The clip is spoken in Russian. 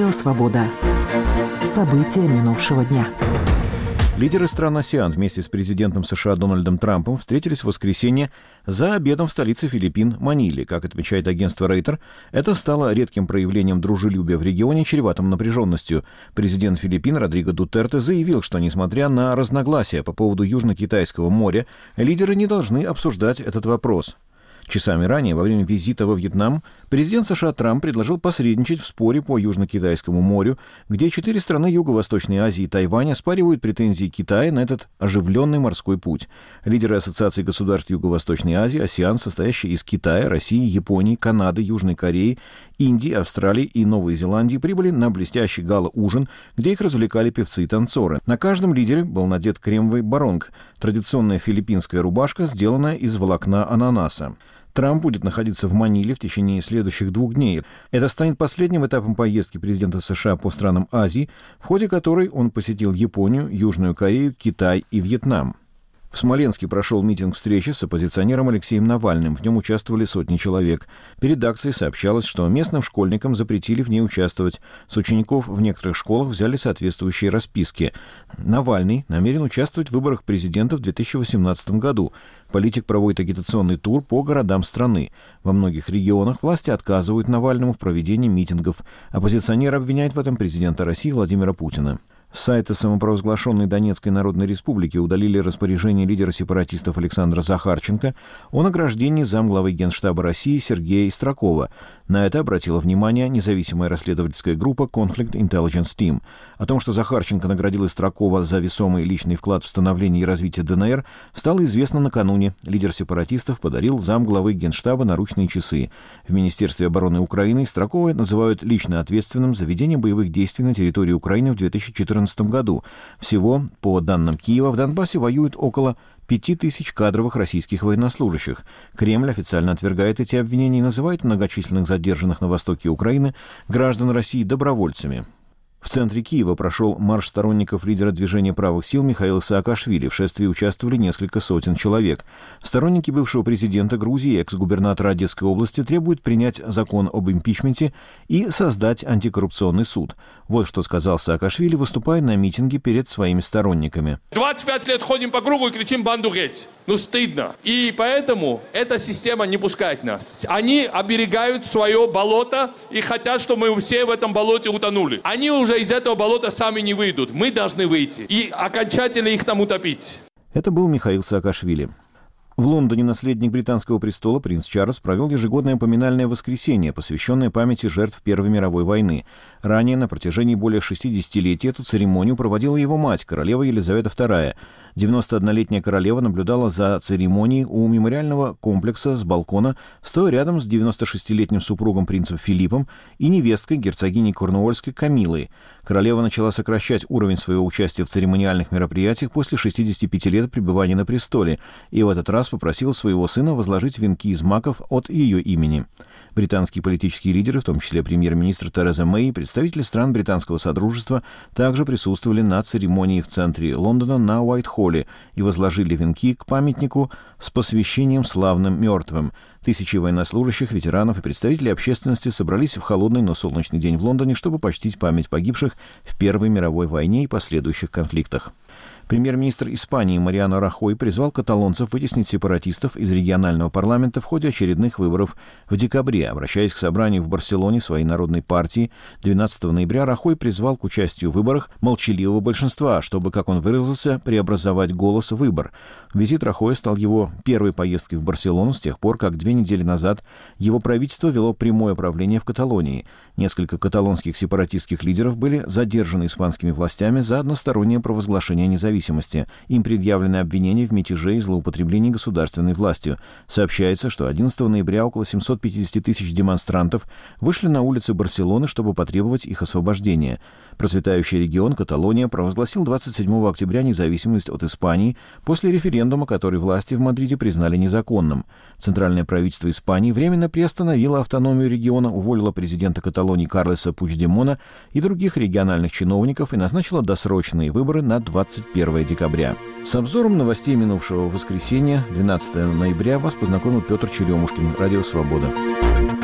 Радио «Свобода». События минувшего дня. Лидеры стран АСЕАН вместе с президентом США Дональдом Трампом встретились в воскресенье за обедом в столице Филиппин Маниле. Как отмечает агентство Рейтер, это стало редким проявлением дружелюбия в регионе, чреватым напряженностью. Президент Филиппин Родриго Дутерте заявил, что, несмотря на разногласия по поводу Южно-Китайского моря, лидеры не должны обсуждать этот вопрос. Часами ранее, во время визита во Вьетнам, президент США Трамп предложил посредничать в споре по Южно-Китайскому морю, где 4 страны Юго-Восточной Азии и Тайваня оспаривают претензии Китая на этот оживленный морской путь. Лидеры Ассоциации государств Юго-Восточной Азии, АСЕАН, состоящие из Китая, России, Японии, Канады, Южной Кореи, Индии, Австралии и Новой Зеландии, прибыли на блестящий гала-ужин, где их развлекали певцы и танцоры. На каждом лидере был надет кремовый баронг, традиционная филиппинская рубашка, сделанная из волокна ананаса. Трамп будет находиться в Маниле в течение следующих 2 дней. Это станет последним этапом поездки президента США по странам Азии, в ходе которой он посетил Японию, Южную Корею, Китай и Вьетнам. В Смоленске прошел митинг встречи с оппозиционером Алексеем Навальным. В нем участвовали сотни человек. Перед акцией сообщалось, что местным школьникам запретили в ней участвовать. С учеников в некоторых школах взяли соответствующие расписки. Навальный намерен участвовать в выборах президента в 2018 году. Политик проводит агитационный тур по городам страны. Во многих регионах власти отказывают Навальному в проведении митингов. Оппозиционер обвиняет в этом президента России Владимира Путина. С сайта самопровозглашенной Донецкой Народной Республики удалили распоряжение лидера сепаратистов Александра Захарченко о награждении замглавы Генштаба России Сергея Истракова. На это обратила внимание независимая расследовательская группа Conflict Intelligence Team. О том, что Захарченко наградил Истракова за весомый личный вклад в становление и развитие ДНР, стало известно накануне. Лидер сепаратистов подарил замглавы Генштаба наручные часы. В Министерстве обороны Украины Истракова называют лично ответственным за ведение боевых действий на территории Украины в 2014 году. Всего, по данным Киева, в Донбассе воюют около 5000 кадровых российских военнослужащих. Кремль официально отвергает эти обвинения и называет многочисленных задержанных на востоке Украины граждан России добровольцами. В центре Киева прошел марш сторонников лидера движения правых сил Михаила Саакашвили. В шествии участвовали несколько сотен человек. Сторонники бывшего президента Грузии, экс-губернатора Одесской области, требуют принять закон об импичменте и создать антикоррупционный суд. Вот что сказал Саакашвили, выступая на митинге перед своими сторонниками. 25 лет ходим по кругу и кричим «банду геть». Стыдно. И поэтому эта система не пускает нас. Они оберегают свое болото и хотят, чтобы мы все в этом болоте утонули. Они уже из этого болота сами не выйдут. Мы должны выйти и окончательно их там утопить. Это был Михаил Саакашвили. В Лондоне наследник британского престола принц Чарльз провел ежегодное поминальное воскресенье, посвященное памяти жертв Первой мировой войны. Ранее, на протяжении более 60-летий, эту церемонию проводила его мать, королева Елизавета II. 91-летняя королева наблюдала за церемонией у мемориального комплекса с балкона, стоя рядом с 96-летним супругом принцем Филиппом и невесткой герцогиней Корнуольской Камилой. Королева начала сокращать уровень своего участия в церемониальных мероприятиях после 65 лет пребывания на престоле и в этот раз попросила своего сына возложить венки из маков от ее имени. Британские политические лидеры, в том числе премьер-министр Тереза Мэй и представители стран британского содружества, также присутствовали на церемонии в центре Лондона на Уайт-Холле и возложили венки к памятнику с посвящением славным мертвым. Тысячи военнослужащих, ветеранов и представителей общественности собрались в холодный, но солнечный день в Лондоне, чтобы почтить память погибших в Первой мировой войне и последующих конфликтах. Премьер-министр Испании Мариано Рахой призвал каталонцев вытеснить сепаратистов из регионального парламента в ходе очередных выборов в декабре. Обращаясь к собранию в Барселоне своей народной партии, 12 ноября Рахой призвал к участию в выборах молчаливого большинства, чтобы, как он выразился, преобразовать голос в выбор. Визит Рахоя стал его первой поездкой в Барселону с тех пор, как 2 недели назад его правительство вело прямое правление в Каталонии. Несколько каталонских сепаратистских лидеров были задержаны испанскими властями за одностороннее провозглашение независимости. Им предъявлены обвинения в мятеже и злоупотреблении государственной властью. Сообщается, что 11 ноября около 750 тысяч демонстрантов вышли на улицы Барселоны, чтобы потребовать их освобождения. Процветающий регион Каталония провозгласил 27 октября независимость от Испании после референдума, который власти в Мадриде признали незаконным. Центральное правительство Испании временно приостановило автономию региона, уволило президента Каталонии Карлеса Пучдемона и других региональных чиновников и назначило досрочные выборы на 21 декабря. С обзором новостей минувшего воскресенья, 12 ноября, вас познакомил Петр Черемушкин, Радио «Свобода».